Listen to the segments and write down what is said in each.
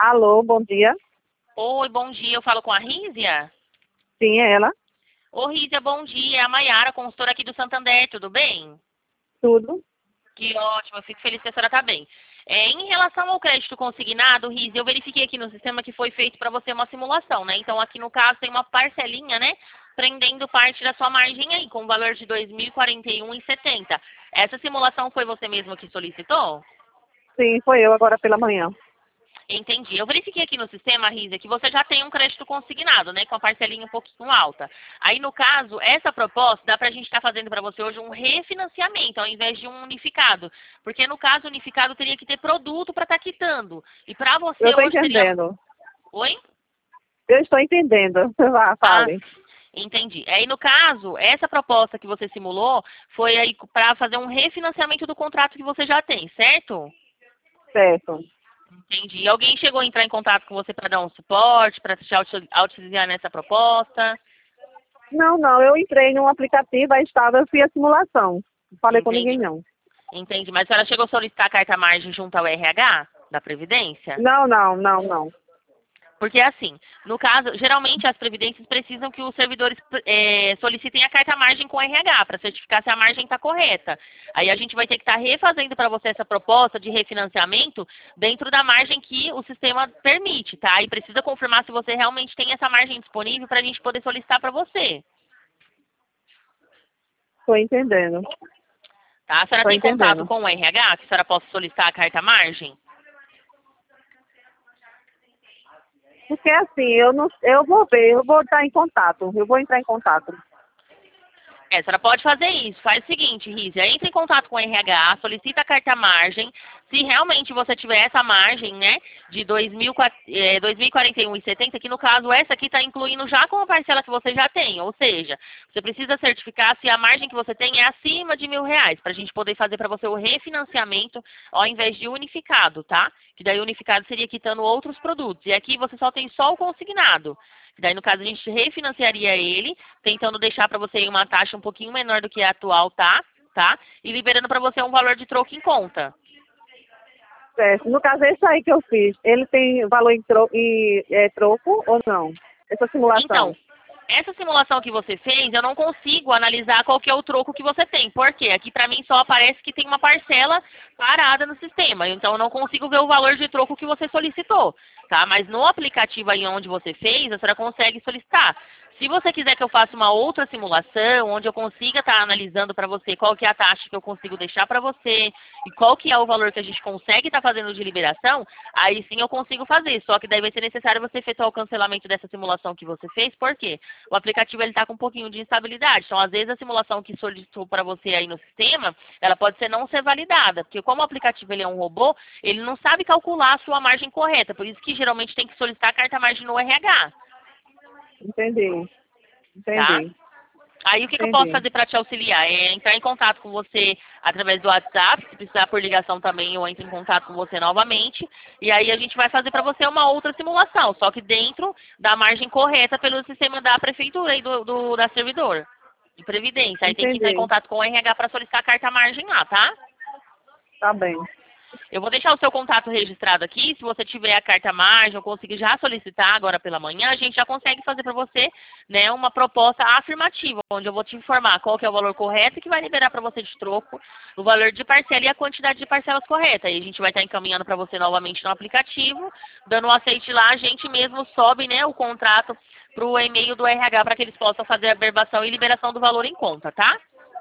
Alô, bom dia. Oi, bom dia. Eu falo com a Rízia? Sim, é ela. Ô, Rízia, bom dia. É a Maiara, consultora aqui do Santander, tudo bem? Tudo. Que ótimo, eu fico feliz que a senhora está bem. Em relação ao crédito consignado, Rízia, eu verifiquei aqui no sistema que foi feito para você uma simulação, né? Então, aqui no caso, tem uma parcelinha, né? Prendendo parte da sua margem aí, com o valor de R$ 2.041,70. Essa simulação foi você mesmo que solicitou? Sim, foi eu agora pela manhã. Entendi. Eu verifiquei aqui no sistema, Rízia, que você já tem um crédito consignado, né? Com a parcelinha um pouquinho alta. Aí, no caso, essa proposta dá para a gente estar fazendo para você hoje um refinanciamento, ao invés de um unificado. Porque, no caso, unificado teria que ter produto para estar quitando. E para Eu você estou hoje seria... entendendo. Oi? Eu estou entendendo. Vá, Ah, fale. entendi. Aí, no caso, essa proposta que você simulou foi aí para fazer um refinanciamento do contrato que você já tem, certo? Certo. Entendi. Alguém chegou a entrar em contato com você para dar um suporte, para te auxiliar nessa proposta? Não, não, eu entrei num aplicativo, aí estava, eu fiz a simulação. Não falei com ninguém, Entendi. não. Entendi. Mas a senhora chegou a solicitar a carta-margem junto ao RH da Previdência? Não, não, não, não. Porque, assim, no caso, geralmente as previdências precisam que os servidores solicitem a carta-margem com o RH para certificar se a margem está correta. Aí a gente vai ter que estar refazendo para você essa proposta de refinanciamento dentro da margem que o sistema permite, tá? E precisa confirmar se você realmente tem essa margem disponível para a gente poder solicitar para você. Estou entendendo. Tá? A senhora Estou tem contato entendendo. com o RH que a senhora possa solicitar a carta-margem? Porque assim, eu não, eu vou ver, eu vou estar em contato. Eu vou entrar em contato. A senhora pode fazer isso. Faz o seguinte, Rízia, entre em contato com o RH, solicita a carta-margem. Se realmente você tiver essa margem, né, de 2.041,70, que no caso essa aqui está incluindo já com a parcela que você já tem. Ou seja, você precisa certificar se a margem que você tem é acima de R$ 1.000, para a gente poder fazer para você o refinanciamento ao invés de unificado, tá? Que daí unificado seria quitando outros produtos. E aqui você só tem só o consignado. Daí, no caso, a gente refinanciaria ele, tentando deixar para você uma taxa um pouquinho menor do que a atual tá? E liberando para você um valor de troco em conta. Certo. No caso, esse aí que eu fiz, ele tem valor em troco ou não? Essa simulação. Então, essa simulação que você fez, eu não consigo analisar qual que é o troco que você tem. Por quê? Aqui para mim só aparece que tem uma parcela parada no sistema. Então, eu não consigo ver o valor de troco que você solicitou, tá? Mas no aplicativo aí onde você fez, a senhora consegue solicitar. Se você quiser que eu faça uma outra simulação, onde eu consiga estar analisando para você qual que é a taxa que eu consigo deixar para você e qual que é o valor que a gente consegue estar fazendo de liberação, aí sim eu consigo fazer. Só que daí vai ser necessário você efetuar o cancelamento dessa simulação que você fez, por quê? O aplicativo está com um pouquinho de instabilidade. Então, às vezes, a simulação que solicitou para você aí no sistema, ela pode não ser validada, porque como o aplicativo ele é um robô, ele não sabe calcular a sua margem correta. Por isso que geralmente tem que solicitar a carta-margem no RH. Entendi. Tá? Entendi. Aí o que eu posso Entendi. fazer para te auxiliar? É entrar em contato com você através do WhatsApp, se precisar por ligação também eu entro em contato com você novamente, e aí a gente vai fazer para você uma outra simulação, só que dentro da margem correta pelo sistema da prefeitura e da servidor de previdência. Aí tem que entrar em Entendi. contato com o RH para solicitar a carta-margem lá, tá? Tá bem. Eu vou deixar o seu contato registrado aqui. Se você tiver a carta-margem ou conseguir já solicitar agora pela manhã, a gente já consegue fazer para você, né, uma proposta afirmativa, onde eu vou te informar qual que é o valor correto que vai liberar para você de troco, o valor de parcela e a quantidade de parcelas correta. Aí a gente vai estar encaminhando para você novamente no aplicativo, dando um aceite lá, a gente mesmo sobe, né, o contrato para o e-mail do RH para que eles possam fazer a verbação e liberação do valor em conta, tá?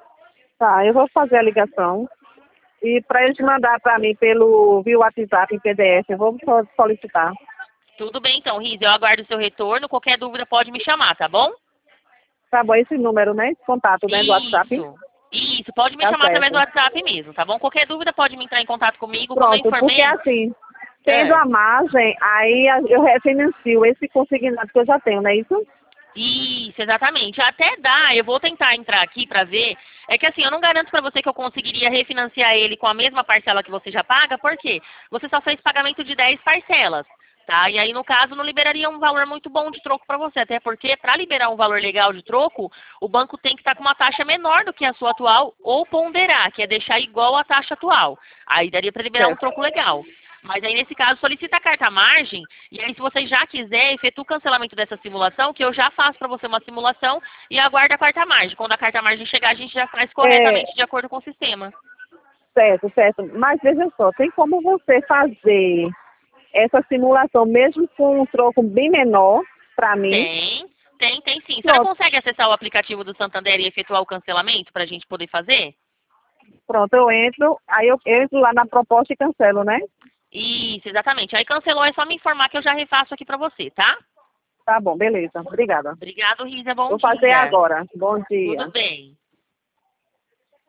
Tá, eu vou fazer a ligação. E para eles mandar para mim via WhatsApp em PDF, eu vou solicitar. Tudo bem então, Riz, eu aguardo o seu retorno. Qualquer dúvida pode me chamar, tá bom? Tá bom, esse número, né? Esse contato, né, do WhatsApp. Isso, pode me Tá chamar através do certo. WhatsApp mesmo, tá bom? Qualquer dúvida pode me entrar em contato comigo, como eu Pronto, porque informei. assim, tendo É. a margem, aí eu refinancio esse consignado que eu já tenho, não é isso? Isso, exatamente. Até dá, eu vou tentar entrar aqui pra ver. É que assim, eu não garanto pra você que eu conseguiria refinanciar ele com a mesma parcela que você já paga, por quê? Você só fez pagamento de 10 parcelas. Tá? E aí, no caso, não liberaria um valor muito bom de troco para você, até porque para liberar um valor legal de troco, o banco tem que estar com uma taxa menor do que a sua atual ou ponderar, que é deixar igual à taxa atual. Aí daria para liberar um Certo. troco legal. Mas aí, nesse caso, solicita a carta margem, e aí, se você já quiser, efetua o cancelamento dessa simulação, que eu já faço para você uma simulação e aguarda a carta margem. Quando a carta margem chegar, a gente já faz É, corretamente de acordo com o sistema. certo, certo. Mas veja só, tem como você fazer essa simulação mesmo com um troco bem menor para mim? Tem sim. Você Pronto, consegue acessar o aplicativo do Santander e efetuar o cancelamento para a gente poder fazer? pronto, eu entro, aí eu entro lá na proposta e cancelo, né? Isso, exatamente. Aí cancelou, é só me informar que eu já refaço aqui para você, tá? Tá bom, beleza. Obrigada. Obrigado, Risa. Bom Vou fazer dia. agora. Bom Tudo dia. bem.